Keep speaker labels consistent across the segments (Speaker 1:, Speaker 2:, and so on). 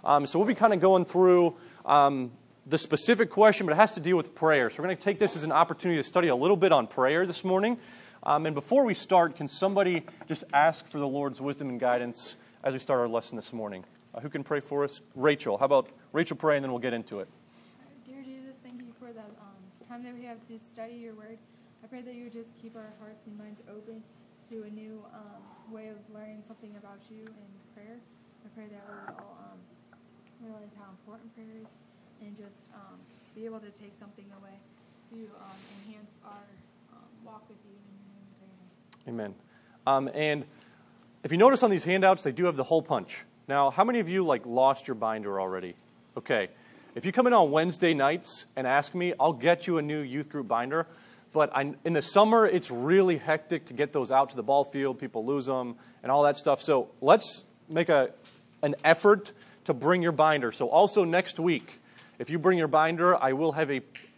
Speaker 1: So we'll be kind of going through the specific question, but it has to deal with prayer. So we're going to take this as an opportunity to study a little bit on prayer this morning. And before we start, can somebody just ask for the Lord's wisdom and guidance as we start our lesson this morning? Who can pray for us? Rachel. How about Rachel pray, and then we'll get into it.
Speaker 2: Dear Jesus, thank you for the time that we have to study your word. I pray that you would just keep our hearts and minds open to a new way of learning something about you in prayer. I pray that we would all realize how important prayer is and just be able to take something away to enhance our walk with you in your name.
Speaker 1: Amen. And if you notice on these handouts, they do have the hole punch. Now, how many of you lost your binder already? Okay. If you come in on Wednesday nights and ask me, I'll get you a new youth group binder. But in the summer, it's really hectic to get those out to the ball field. People lose them and all that stuff. So let's make an effort to bring your binder. So also next week, if you bring your binder, I will have a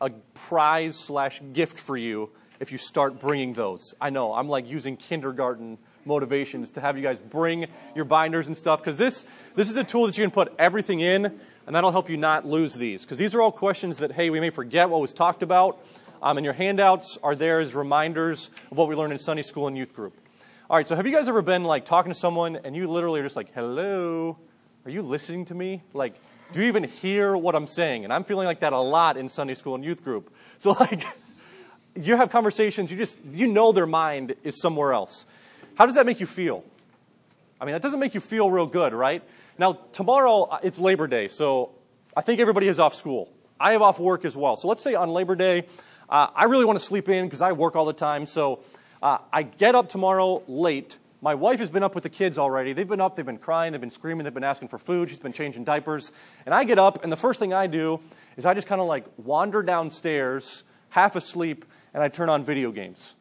Speaker 1: prize/gift for you if you start bringing those. I know, I'm using kindergarten motivations to have you guys bring your binders and stuff, because this is a tool that you can put everything in, and that'll help you not lose these. Because these are all questions that, hey, we may forget what was talked about, and your handouts are there as reminders of what we learned in Sunday school and youth group. All right, so have you guys ever been talking to someone, and you literally are just hello, are you listening to me? Do you even hear what I'm saying? And I'm feeling like that a lot in Sunday school and youth group. So you have conversations, you know their mind is somewhere else. How does that make you feel? I mean, that doesn't make you feel real good, right? Now, tomorrow, it's Labor Day, so I think everybody is off school. I have off work as well. So let's say on Labor Day, I really want to sleep in because I work all the time. So I get up tomorrow late. My wife has been up with the kids already. They've been up, they've been crying, they've been screaming, they've been asking for food. She's been changing diapers. And I get up, and the first thing I do is I just kind of wander downstairs, half asleep, and I turn on video games.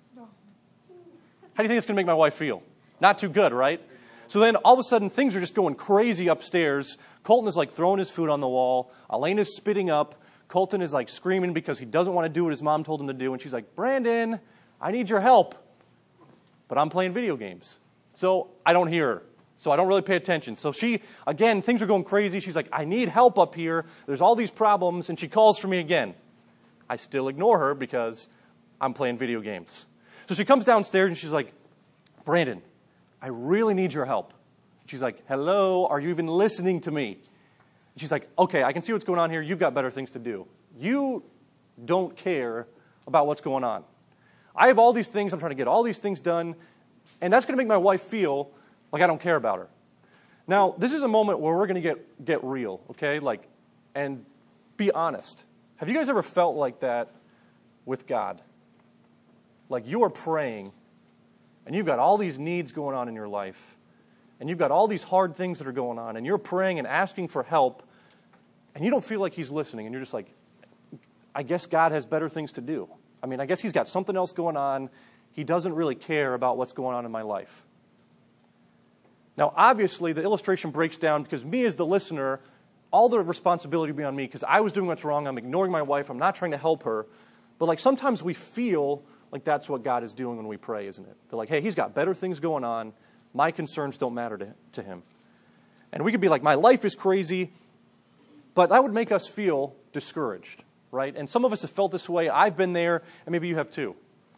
Speaker 1: How do you think it's going to make my wife feel? Not too good, right? So then all of a sudden things are just going crazy upstairs. Colton is throwing his food on the wall. Elena's spitting up. Colton is screaming because he doesn't want to do what his mom told him to do. And she's like, Brandon, I need your help. But I'm playing video games. So I don't hear her. So I don't really pay attention. So again, things are going crazy. She's like, I need help up here. There's all these problems. And she calls for me again. I still ignore her because I'm playing video games. So she comes downstairs and she's like, Brandon, I really need your help. She's like, hello, are you even listening to me? And she's like, okay, I can see what's going on here. You've got better things to do. You don't care about what's going on. I have all these things. I'm trying to get all these things done. And that's going to make my wife feel like I don't care about her. Now, this is a moment where we're going to get real, okay? And be honest. Have you guys ever felt like that with God? You are praying, and you've got all these needs going on in your life, and you've got all these hard things that are going on, and you're praying and asking for help, and you don't feel like he's listening, and you're just I guess God has better things to do. I mean, I guess he's got something else going on. He doesn't really care about what's going on in my life. Now, obviously, the illustration breaks down because me as the listener, all the responsibility will be on me because I was doing what's wrong. I'm ignoring my wife. I'm not trying to help her. But sometimes we feel like that's what God is doing when we pray, isn't it? They're hey, he's got better things going on. My concerns don't matter to him. And we could be my life is crazy, but that would make us feel discouraged, right? And some of us have felt this way. I've been there, and maybe you have too.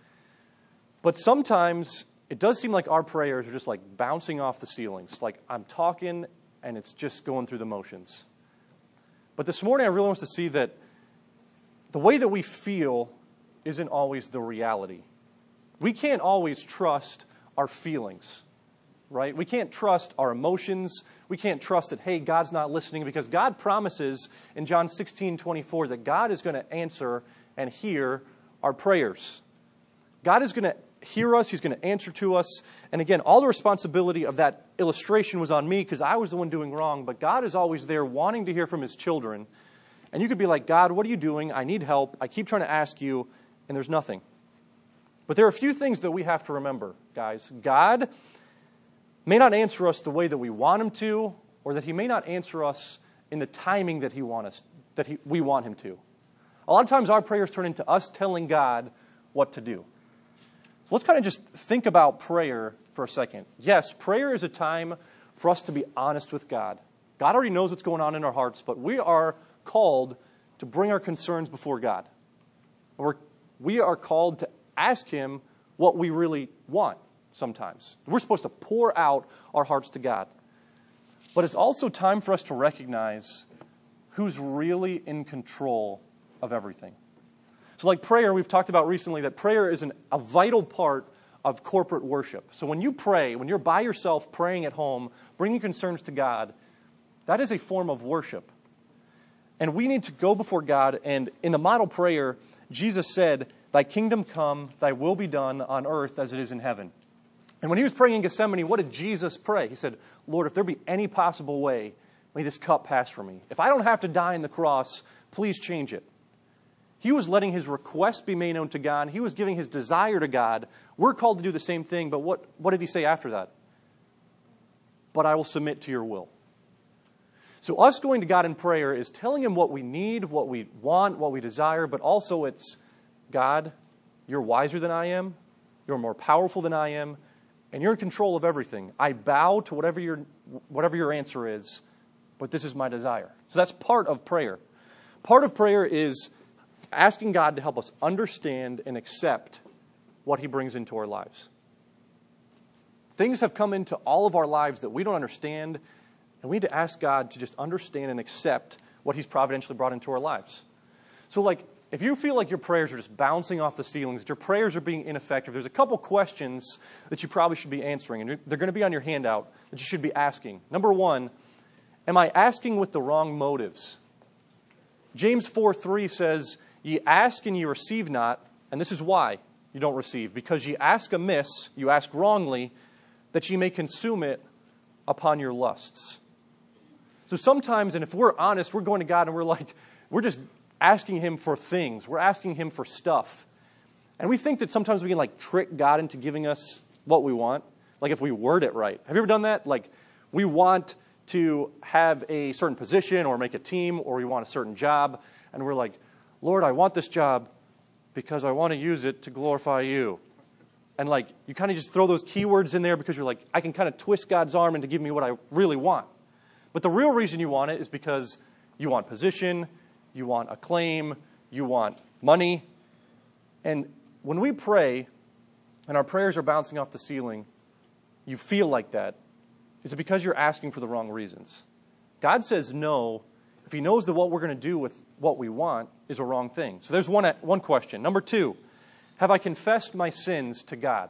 Speaker 1: But sometimes it does seem like our prayers are just bouncing off the ceilings. I'm talking, and it's just going through the motions. But this morning, I really want us to see that the way that we feel isn't always the reality. We can't always trust our feelings, right? We can't trust our emotions. We can't trust that, hey, God's not listening, because God promises in John 16:24 that God is going to answer and hear our prayers. God is going to hear us. He's going to answer to us. And again, all the responsibility of that illustration was on me because I was the one doing wrong. But God is always there wanting to hear from his children. And you could be like, God, what are you doing? I need help. I keep trying to ask you, and there's nothing. But there are a few things that we have to remember, guys. God may not answer us the way that we want him to, or that he may not answer us in the timing that we want him to. A lot of times our prayers turn into us telling God what to do. So let's kind of just think about prayer for a second. Yes, prayer is a time for us to be honest with God. God already knows what's going on in our hearts, but we are called to bring our concerns before God. We are called to ask Him what we really want sometimes. We're supposed to pour out our hearts to God. But it's also time for us to recognize who's really in control of everything. So like prayer, we've talked about recently that prayer is a vital part of corporate worship. So when you pray, when you're by yourself praying at home, bringing concerns to God, that is a form of worship. And we need to go before God, and in the model prayer, Jesus said, "Thy kingdom come, thy will be done on earth as it is in heaven." And when he was praying in Gethsemane, what did Jesus pray? He said, "Lord, if there be any possible way, may this cup pass from me. If I don't have to die on the cross, please change it." He was letting his request be made known to God. He was giving his desire to God. We're called to do the same thing, but what did he say after that? "But I will submit to your will." So us going to God in prayer is telling Him what we need, what we want, what we desire, but also it's, "God, you're wiser than I am, you're more powerful than I am, and you're in control of everything. I bow to whatever your answer is, but this is my desire." So that's part of prayer. Part of prayer is asking God to help us understand and accept what He brings into our lives. Things have come into all of our lives that we don't understand, and we need to ask God to just understand and accept what He's providentially brought into our lives. So like, if you feel like your prayers are just bouncing off the ceilings, that your prayers are being ineffective, there's a couple questions that you probably should be answering, and they're going to be on your handout that you should be asking. Number one, am I asking with the wrong motives? James 4:3 says, "Ye ask and ye receive not, and this is why you don't receive, because ye ask amiss, you ask wrongly, that ye may consume it upon your lusts." So sometimes, and if we're honest, we're going to God and we're just asking Him for things. We're asking Him for stuff. And we think that sometimes we can trick God into giving us what we want. Like if we word it right. Have you ever done that? Like we want to have a certain position or make a team, or we want a certain job. And we're like, "Lord, I want this job because I want to use it to glorify you." And you kind of just throw those keywords in there because you're like, I can kind of twist God's arm into giving me what I really want. But the real reason you want it is because you want position, you want acclaim, you want money. And when we pray and our prayers are bouncing off the ceiling, you feel like that. Is it because you're asking for the wrong reasons? God says no if He knows that what we're going to do with what we want is a wrong thing. So there's one question. Number two, have I confessed my sins to God?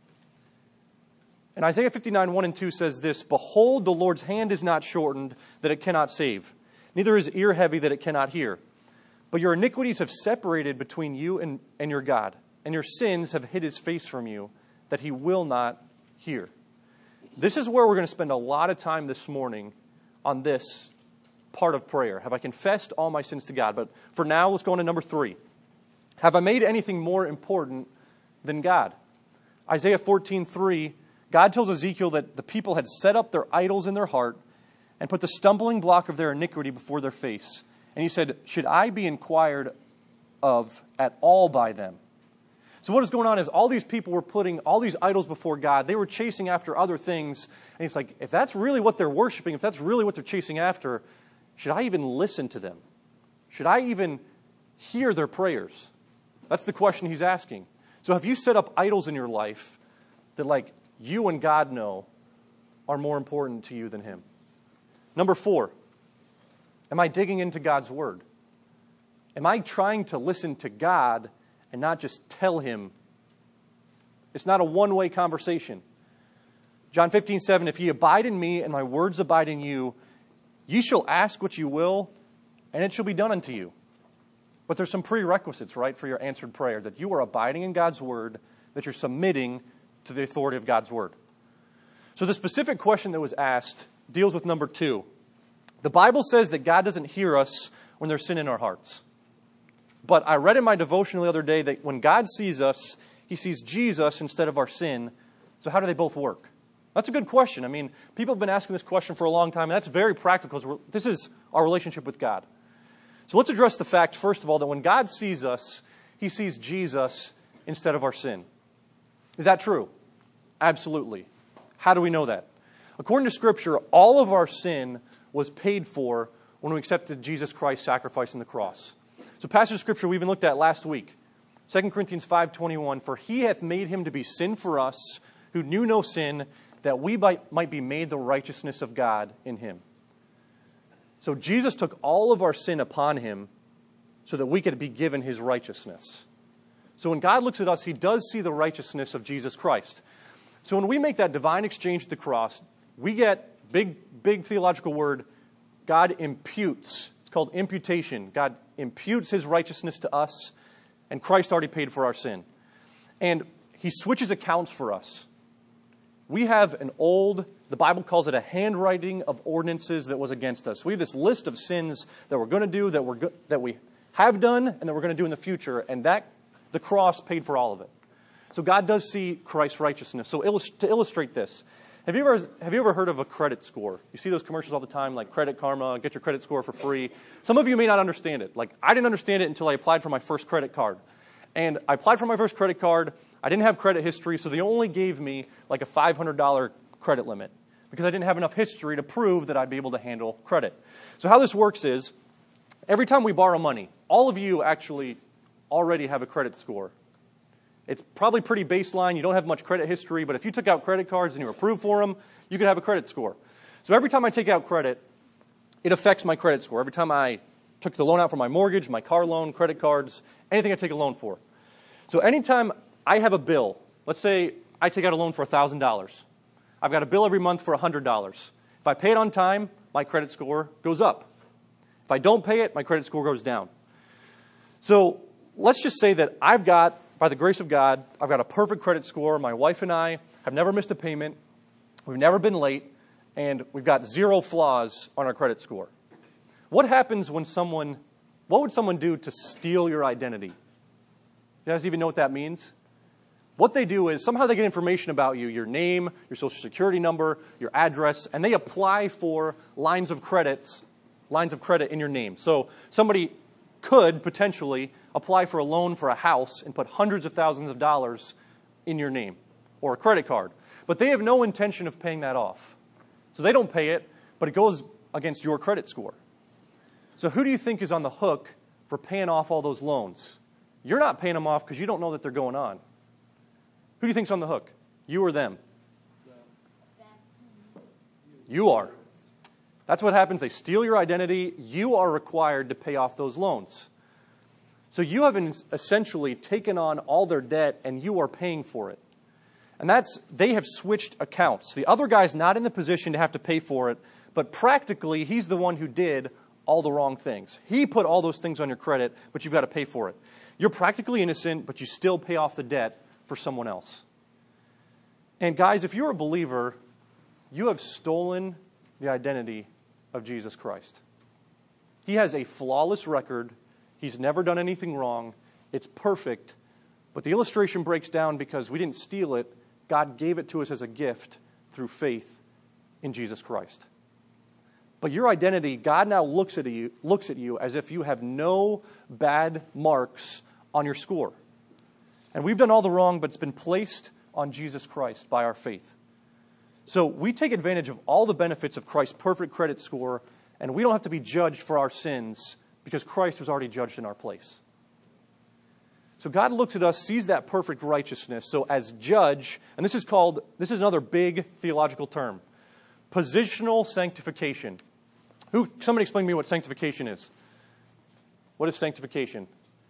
Speaker 1: And Isaiah 59, 1 and 2 says this, "Behold, the Lord's hand is not shortened, that it cannot save, neither is ear heavy, that it cannot hear. But your iniquities have separated between you and your God, and your sins have hid His face from you, that He will not hear." This is where we're going to spend a lot of time this morning on this part of prayer. Have I confessed all my sins to God? But for now, let's go on to number 3. Have I made anything more important than God? Isaiah 14:3, God tells Ezekiel that the people had set up their idols in their heart and put the stumbling block of their iniquity before their face. And He said, "Should I be inquired of at all by them?" So what is going on is all these people were putting all these idols before God. They were chasing after other things. And He's like, if that's really what they're worshiping, if that's really what they're chasing after, should I even listen to them? Should I even hear their prayers? That's the question He's asking. So have you set up idols in your life that you and God know are more important to you than Him? Number 4, am I digging into God's Word? Am I trying to listen to God and not just tell Him? It's not a one-way conversation. John 15:7, "If ye abide in me and my words abide in you, ye shall ask what you will, and it shall be done unto you." But there's some prerequisites, right, for your answered prayer, that you are abiding in God's Word, that you're submitting to the authority of God's Word. So the specific question that was asked deals with number 2. The Bible says that God doesn't hear us when there's sin in our hearts. But I read in my devotional the other day that when God sees us, He sees Jesus instead of our sin. So how do they both work? That's a good question. I mean, people have been asking this question for a long time, and that's very practical because this is our relationship with God. So let's address the fact, first of all, that when God sees us, He sees Jesus instead of our sin. Is that true? Absolutely. How do we know that? According to Scripture, all of our sin was paid for when we accepted Jesus Christ's sacrifice on the cross. So passage of Scripture we even looked at last week, 2 Corinthians 5:21, for he hath made him to be sin for us, who knew no sin, that we might be made the righteousness of God in him. So Jesus took all of our sin upon him so that we could be given his righteousness. So when God looks at us, he does see the righteousness of Jesus Christ. So when we make that divine exchange at the cross, we get big theological word, God imputes. It's called imputation. God imputes his righteousness to us, and Christ already paid for our sin. And he switches accounts for us. We have the Bible calls it a handwriting of ordinances that was against us. We have this list of sins that we're going to do, that we have done, and that we're going to do in the future, and the cross paid for all of it. So God does see Christ's righteousness. So to illustrate this, have you ever heard of a credit score? You see those commercials all the time, like Credit Karma, get your credit score for free. Some of you may not understand it. Like, I didn't understand it until I applied for my first credit card. And I applied for my first credit card. I didn't have credit history, so they only gave me like a $500 credit limit because I didn't have enough history to prove that I'd be able to handle credit. So how this works is, every time we borrow money, all of you actually already have a credit score. It's probably pretty baseline. You don't have much credit history, but if you took out credit cards and you were approved for them, you could have a credit score. So every time I take out credit, it affects my credit score. Every time I took the loan out for my mortgage, my car loan, credit cards, anything I take a loan for. So anytime I have a bill, let's say I take out a loan for $1,000. I've got a bill every month for $100. If I pay it on time, my credit score goes up. If I don't pay it, my credit score goes down. So let's just say that by the grace of God, I've got a perfect credit score. My wife and I have never missed a payment. We've never been late. And we've got 0 flaws on our credit score. What would someone do to steal your identity? You guys even know what that means? What they do is somehow they get information about you, your name, your social security number, your address, and they apply for lines of credit in your name. So somebody could potentially apply for a loan for a house and put hundreds of thousands of dollars in your name or a credit card. But they have no intention of paying that off. So they don't pay it, but it goes against your credit score. So who do you think is on the hook for paying off all those loans? You're not paying them off because you don't know that they're going on. Who do you think's on the hook? You or them? You are. That's what happens. They steal your identity. You are required to pay off those loans. So you have essentially taken on all their debt, and you are paying for it. And they have switched accounts. The other guy's not in the position to have to pay for it, but practically he's the one who did all the wrong things. He put all those things on your credit, but you've got to pay for it. You're practically innocent, but you still pay off the debt for someone else. And guys, if you're a believer, you have stolen the identity of Jesus Christ. He has a flawless record. He's never done anything wrong. It's perfect. But the illustration breaks down because we didn't steal it. God gave it to us as a gift through faith in Jesus Christ. But your identity, God now looks at you as if you have no bad marks on your score. And we've done all the wrong, but it's been placed on Jesus Christ by our faith. So we take advantage of all the benefits of Christ's perfect credit score, and we don't have to be judged for our sins because Christ was already judged in our place. So God looks at us, sees that perfect righteousness. So as judge, and this is another big theological term, positional sanctification. Somebody explain to me what sanctification is. What is sanctification?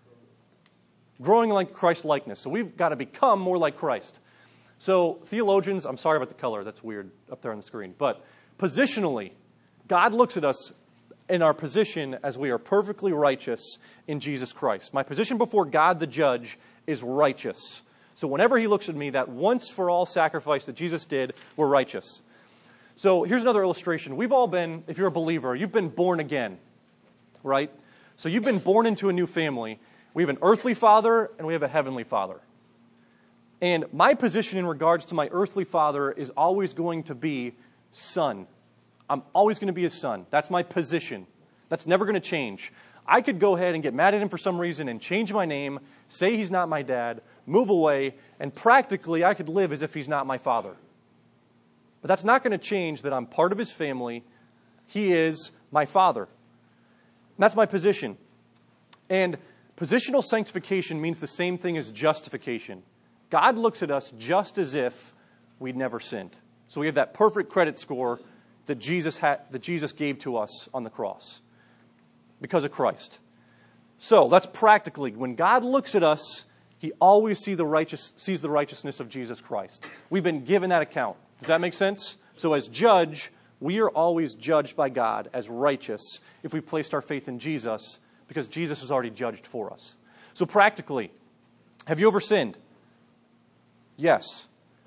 Speaker 1: Growing like Christ likeness. So we've got to become more like Christ. So theologians, I'm sorry about the color, that's weird up there on the screen. But positionally, God looks at us in our position as we are perfectly righteous in Jesus Christ. My position before God the judge is righteous. So whenever he looks at me, that once for all sacrifice that Jesus did, we're righteous. So here's another illustration. We've all been, if you're a believer, you've been born again, right? So you've been born into a new family. We have an earthly father and we have a heavenly father. And my position in regards to my earthly father is always going to be son. I'm always going to be his son. That's my position. That's never going to change. I could go ahead and get mad at him for some reason and change my name, say he's not my dad, move away, and practically I could live as if he's not my father. But that's not going to change that I'm part of his family, He is my Father. And that's my position. And positional sanctification means the same thing as justification. God looks at us just as if we'd never sinned. So we have that perfect credit score that Jesus gave to us on the cross because of Christ. So that's practically, when God looks at us, He always sees the righteousness of Jesus Christ. We've been given that account. Does that make sense? So as judge, we are always judged by God as righteous if we placed our faith in Jesus, because Jesus was already judged for us. So practically, have you ever sinned? Yes.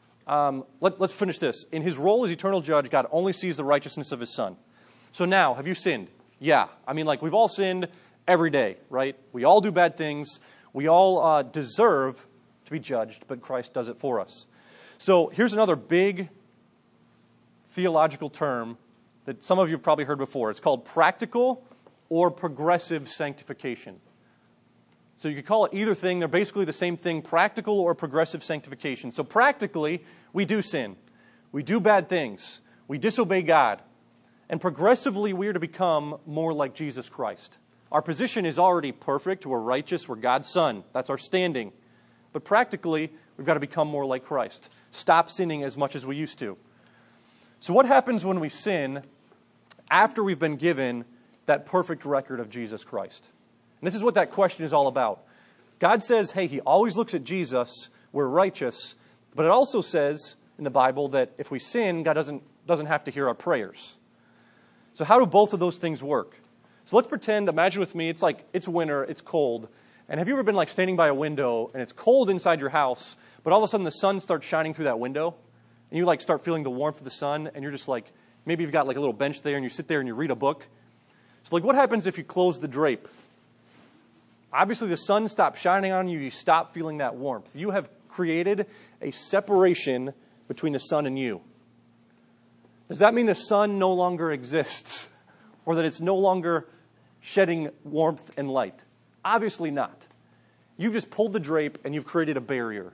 Speaker 1: Let's finish this. In His role as eternal judge, God only sees the righteousness of His Son. So now, have you sinned? Yeah. I mean, we've all sinned every day, right? We all do bad things. We all deserve to be judged, but Christ does it for us. So here's another big theological term that some of you have probably heard before. It's called practical or progressive sanctification. So you could call it either thing. They're basically the same thing, practical or progressive sanctification. So practically, we do sin. We do bad things. We disobey God. And progressively, we are to become more like Jesus Christ. Our position is already perfect. We're righteous. We're God's Son. That's our standing. But practically, we've got to become more like Christ. Stop sinning as much as we used to. So what happens when we sin after we've been given that perfect record of Jesus Christ? And this is what that question is all about. God says, hey, He always looks at Jesus. We're righteous. But it also says in the Bible that if we sin, God doesn't have to hear our prayers. So how do both of those things work? So let's pretend, imagine with me, it's winter, it's cold. And have you ever been standing by a window and it's cold inside your house, but all of a sudden the sun starts shining through that window? And you start feeling the warmth of the sun, and you're just maybe you've got a little bench there and you sit there and you read a book. So what happens if you close the drape? Obviously the sun stops shining on you, you stop feeling that warmth. You have created a separation between the sun and you. Does that mean the sun no longer exists? Or that it's no longer shedding warmth and light? Obviously not. You've just pulled the drape and you've created a barrier.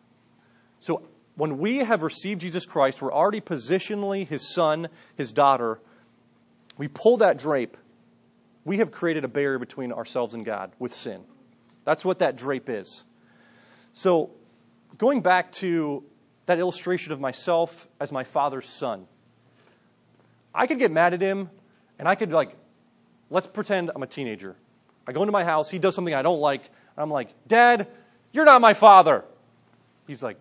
Speaker 1: So when we have received Jesus Christ, we're already positionally His son, His daughter. We pull that drape. We have created a barrier between ourselves and God with sin. That's what that drape is. So going back to that illustration of myself as my Father's son, I could get mad at Him, and I could let's pretend I'm a teenager. I go into my house, He does something I don't like, and I'm like, Dad, you're not my father. He's like,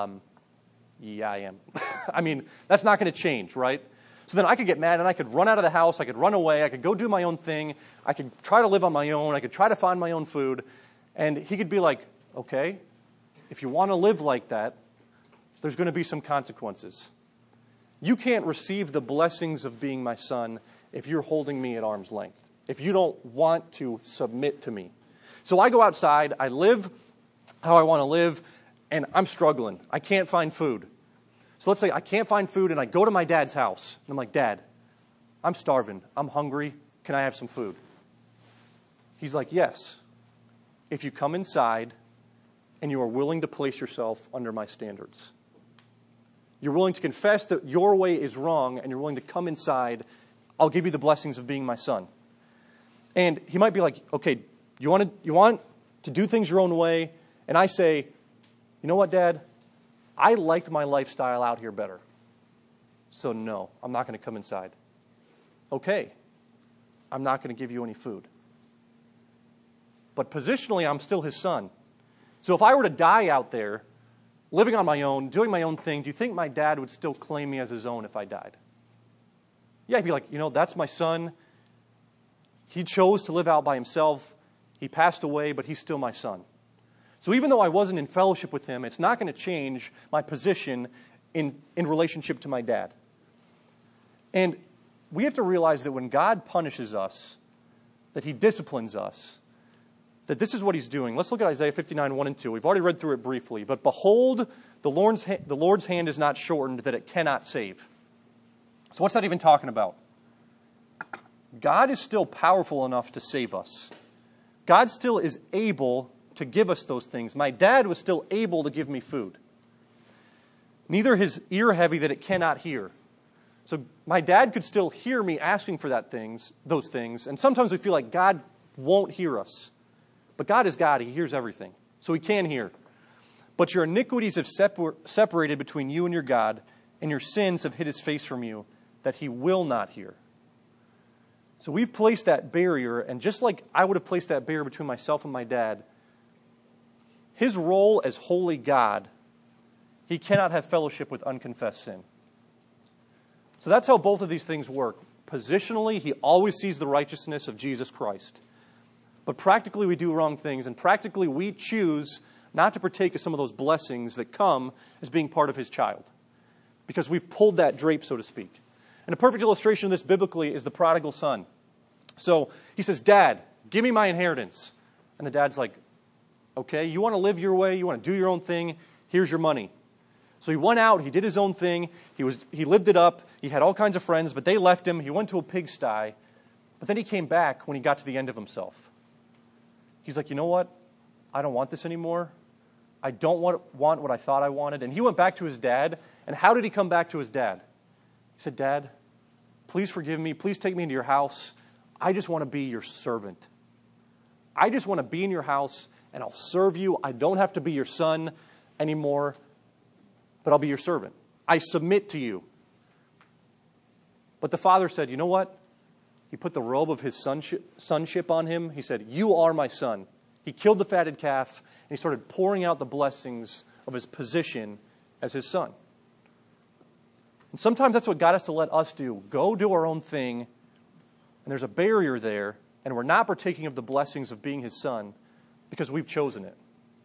Speaker 1: yeah, I am. I mean, that's not going to change, right? So then I could get mad and I could run out of the house, I could run away, I could go do my own thing, I could try to live on my own, I could try to find my own food, and He could be like, okay, if you want to live like that, there's going to be some consequences. You can't receive the blessings of being my son if you're holding me at arm's length, if you don't want to submit to me. So I go outside, I live how I want to live, and I'm struggling. I can't find food. So let's say I can't find food, and I go to my dad's house, and I'm like, Dad, I'm starving. I'm hungry. Can I have some food? He's like, yes, if you come inside and you are willing to place yourself under my standards. You're willing to confess that your way is wrong, and you're willing to come inside, I'll give you the blessings of being my son. And He might be like, okay, you want to do things your own way? And I say, you know what, Dad? I liked my lifestyle out here better. So no, I'm not going to come inside. Okay, I'm not going to give you any food. But positionally, I'm still His son. So if I were to die out there, living on my own, doing my own thing, do you think my dad would still claim me as his own if I died? Yeah, he'd be like, that's my son. He chose to live out by himself. He passed away, but he's still my son. So even though I wasn't in fellowship with him, it's not going to change my position in relationship to my dad. And we have to realize that when God punishes us, that He disciplines us, that this is what He's doing. Let's look at Isaiah 59, 1 and 2. We've already read through it briefly. But behold, the Lord's hand is not shortened, that it cannot save. So what's that even talking about? God is still powerful enough to save us. God still is able to give us those things. My dad was still able to give me food. Neither His ear heavy that it cannot hear. So my dad could still hear me asking for those things, and sometimes we feel like God won't hear us. But God is God. He hears everything. So He can hear. But your iniquities have separated between you and your God, and your sins have hid His face from you, that He will not hear. So we've placed that barrier, and just like I would have placed that barrier between myself and my dad, His role as holy God, He cannot have fellowship with unconfessed sin. So that's how both of these things work. Positionally, He always sees the righteousness of Jesus Christ. But practically, we do wrong things, and practically, we choose not to partake of some of those blessings that come as being part of His child, because we've pulled that drape, so to speak. And a perfect illustration of this biblically is the prodigal son. So he says, Dad, give me my inheritance. And the dad's like, okay, you want to live your way, you want to do your own thing, here's your money. So he went out, he did his own thing, he lived it up, he had all kinds of friends, but they left him, he went to a pigsty, but then he came back when he got to the end of himself. He's like, you know what? I don't want this anymore. I don't want what I thought I wanted. And he went back to his dad, and how did he come back to his dad? He said, Dad, please forgive me, please take me into your house. I just want to be your servant. I just want to be in your house, and I'll serve you. I don't have to be your son anymore, but I'll be your servant. I submit to you. But the father said, you know what? He put the robe of his sonship on him. He said, you are my son. He killed the fatted calf, and he started pouring out the blessings of his position as his son. And sometimes that's what God has to let us do. Go do our own thing, and there's a barrier there, and we're not partaking of the blessings of being His son because we've chosen it.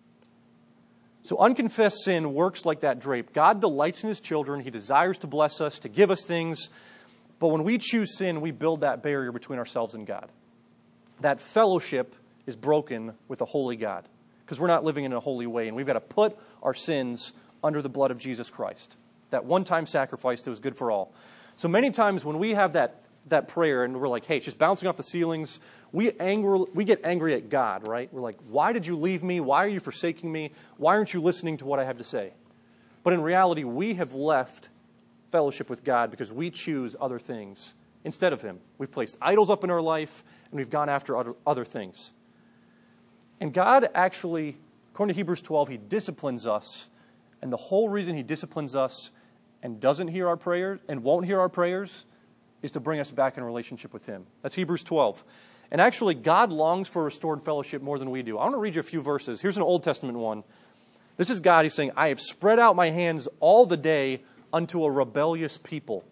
Speaker 1: So unconfessed sin works like that drape. God delights in His children. He desires to bless us, to give us things. But when we choose sin, we build that barrier between ourselves and God. That fellowship is broken with a holy God because we're not living in a holy way, and we've got to put our sins under the blood of Jesus Christ. That one-time sacrifice that was good for all. So many times when we have that prayer and we're like, hey, it's just bouncing off the ceilings, we get angry at God, right? We're like, why did you leave me? Why are you forsaking me? Why aren't you listening to what I have to say? But in reality, we have left fellowship with God because we choose other things instead of Him. We've placed idols up in our life, and we've gone after other things. And God actually, according to Hebrews 12, He disciplines us. And the whole reason He disciplines us and doesn't hear our prayers and won't hear our prayers is to bring us back in a relationship with Him. That's Hebrews 12. And actually, God longs for restored fellowship more than we do. I want to read you a few verses. Here's an Old Testament one. This is God. He's saying, I have spread out my hands all the day unto a rebellious people.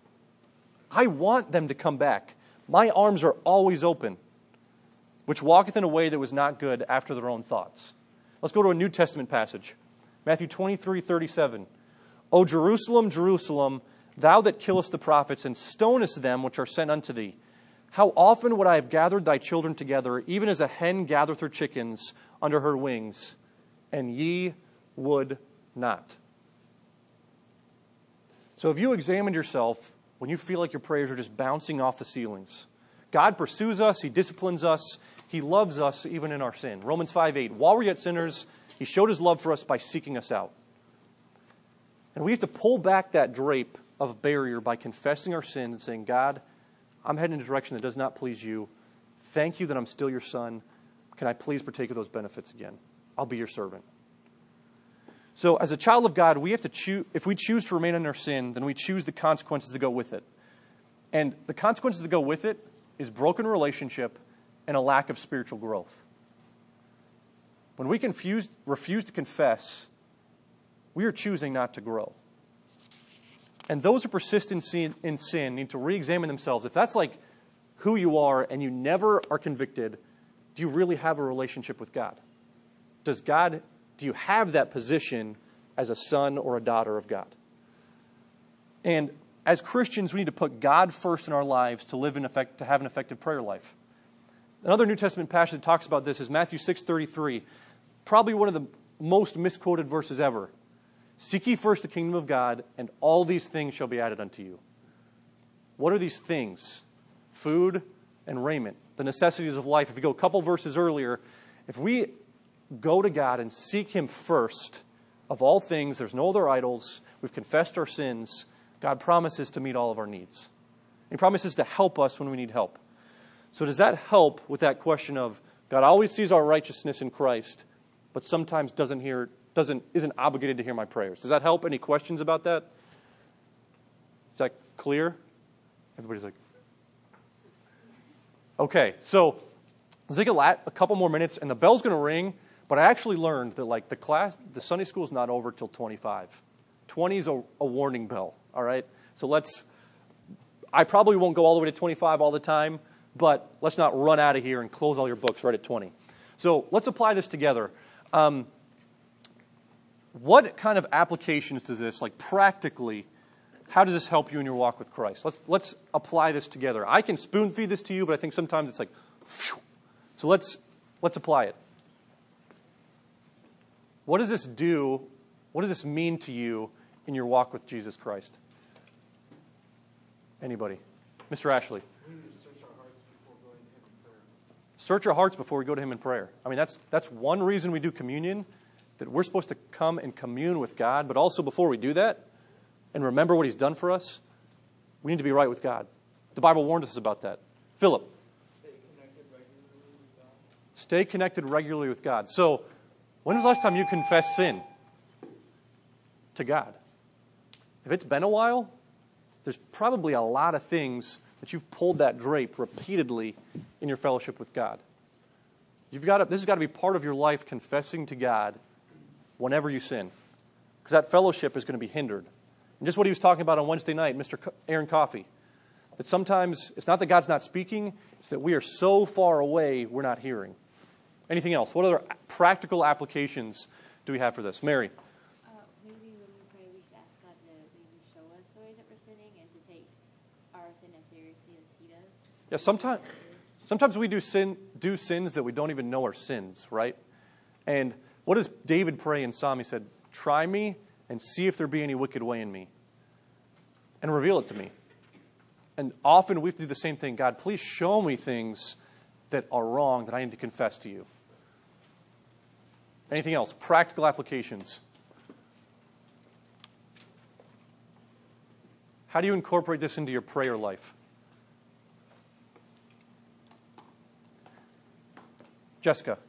Speaker 1: I want them to come back. My arms are always open, which walketh in a way that was not good after their own thoughts. Let's go to a New Testament passage. Matthew 23:37. O Jerusalem, Jerusalem, thou that killest the prophets and stonest them which are sent unto thee, how often would I have gathered thy children together, even as a hen gathereth her chickens under her wings, and ye would not. So if you examined yourself when you feel like your prayers are just bouncing off the ceilings, God pursues us, He disciplines us, He loves us even in our sin. Romans 5:8, while we're yet sinners, He showed His love for us by seeking us out. And we have to pull back that drape of barrier by confessing our sins and saying, God, I'm heading in a direction that does not please you. Thank you that I'm still your son. Can I please partake of those benefits again? I'll be your servant. So as a child of God, we have to choose. If we choose to remain in our sin, then we choose the consequences that go with it. And the consequences that go with it is broken relationship and a lack of spiritual growth. When we refuse to confess, we are choosing not to grow. And those who persist in sin need to re-examine themselves. If that's like who you are and you never are convicted, do you really have a relationship with God? Do you have that position as a son or a daughter of God? And as Christians, we need to put God first in our lives to have an effective prayer life. Another New Testament passage that talks about this is Matthew 6:33, probably one of the most misquoted verses ever. Seek ye first the kingdom of God, and all these things shall be added unto you. What are these things? Food and raiment, the necessities of life. If you go a couple verses earlier, if we go to God and seek Him first of all things, there's no other idols, we've confessed our sins, God promises to meet all of our needs. He promises to help us when we need help. So does that help with that question of God always sees our righteousness in Christ, but sometimes isn't obligated to hear my prayers? Does that help? Any questions about that? Is that clear? Everybody's like, okay. So let's take a couple more minutes, and the bell's going to ring. But I actually learned that the Sunday school is not over till 25. 20 is a warning bell. All right. So I probably won't go all the way to 25 all the time, but let's not run out of here and close all your books right at 20. So let's apply this together. What kind of applications does this, practically, how does this help you in your walk with Christ? Let's apply this together. I can spoon feed this to you, but I think sometimes it's phew. So let's apply it. What does this do? What does this mean to you in your walk with Jesus Christ? Anybody? Mr. Ashley.
Speaker 3: We need to search our hearts before going to Him in prayer.
Speaker 1: Search our hearts before we go to Him in prayer. I mean, that's one reason we do communion, that we're supposed to come and commune with God, but also before we do that and remember what He's done for us, we need to be right with God. The Bible warned us about that. Philip. Stay connected regularly with God. So, when was the last time you confessed sin to God? If it's been a while, there's probably a lot of things that you've pulled that drape repeatedly in your fellowship with God. This has got to be part of your life, confessing to God whenever you sin. Because that fellowship is going to be hindered. And just what he was talking about on Wednesday night, Mr. Aaron Coffey, that sometimes it's not that God's not speaking, it's that we are so far away we're not hearing. Anything else? What other practical applications do we have for this? Mary?
Speaker 4: Maybe when we pray, we should ask God to maybe show us the ways that we're sinning and to take our sin as seriously as He does.
Speaker 1: Yeah, sometimes we do sins that we don't even know are sins, right? And what does David pray in Psalm? He said, "Try me and see if there be any wicked way in me, and reveal it to me." And often we have to do the same thing. God, please show me things that are wrong that I need to confess to you. Anything else? Practical applications. How do you incorporate this into your prayer life? Jessica.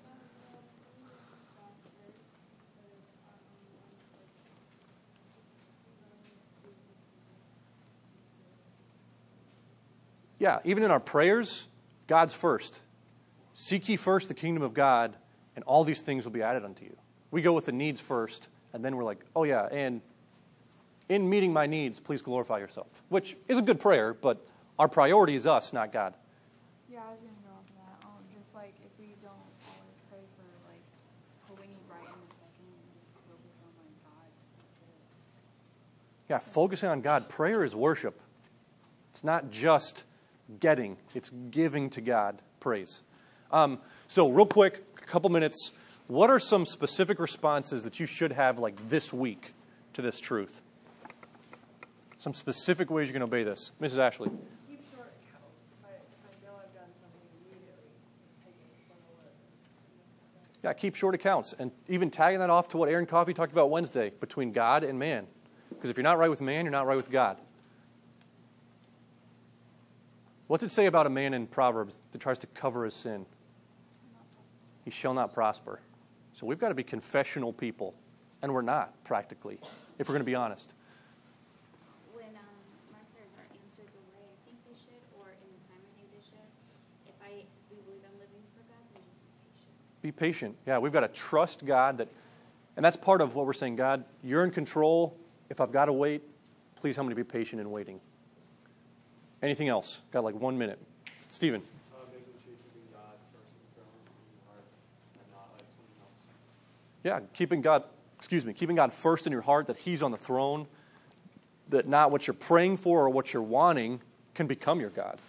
Speaker 1: Yeah, even in our prayers, God's first. Seek ye first the kingdom of God, and all these things will be added unto you. We go with the needs first, and then we're like, oh yeah, and in meeting my needs, please glorify yourself. Which is a good prayer, but our priority is us, not God.
Speaker 2: Yeah, I was going to go off of that. Just if we don't always pray for what we need right in the second, just focus on God instead.
Speaker 1: Yeah, focusing on God. Prayer is worship. It's not just getting, it's giving to God praise. So real quick, a couple minutes. What are some specific responses that you should have this week to this truth? Some specific ways you can obey this. Mrs. Ashley.
Speaker 5: Keep short accounts. If I know I've done something immediately, take it from the list.
Speaker 1: Yeah, keep short accounts. And even tagging that off to what Aaron Coffey talked about Wednesday, between God and man. Because if you're not right with man, you're not right with God. What's it say about a man in Proverbs that tries to cover his sin? He shall not prosper. So we've got to be confessional people. And we're not, practically, if we're going to be honest.
Speaker 4: When my prayers aren't answered the way I think they should, or in the time I think they should, if I do believe I'm living for God, then just be patient.
Speaker 1: Be patient. Yeah, we've got to trust God. And that's part of what we're saying. God, you're in control. If I've got to wait, please help me to be patient in waiting. Anything else? Got 1 minute. Stephen.
Speaker 3: Making sure you're keeping God first and foremost in your heart and not something else.
Speaker 1: Yeah, keeping God first in your heart, that He's on the throne, that not what you're praying for or what you're wanting can become your God.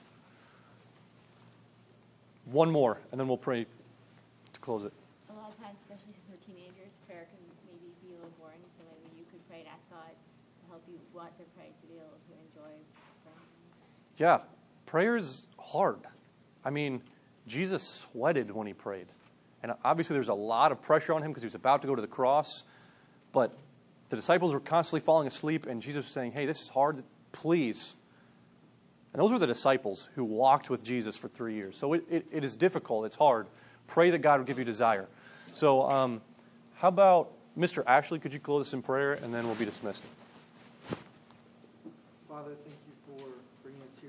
Speaker 1: One more, and then we'll pray to close it.
Speaker 4: A lot of times, especially since we're teenagers, prayer can maybe be a little boring. So maybe you could pray and ask God to help you want to pray to be able to enjoy praying.
Speaker 1: Yeah, prayer is hard. I mean, Jesus sweated when He prayed. And obviously there's a lot of pressure on Him because He was about to go to the cross. But The disciples were constantly falling asleep, and Jesus was saying, hey, this is hard, please. And those were the disciples who walked with Jesus for 3 years. So it is difficult. It's hard. Pray that God would give you desire. So how about Mr. Ashley, could you close us in prayer, and then we'll be dismissed.
Speaker 6: Father, thank you for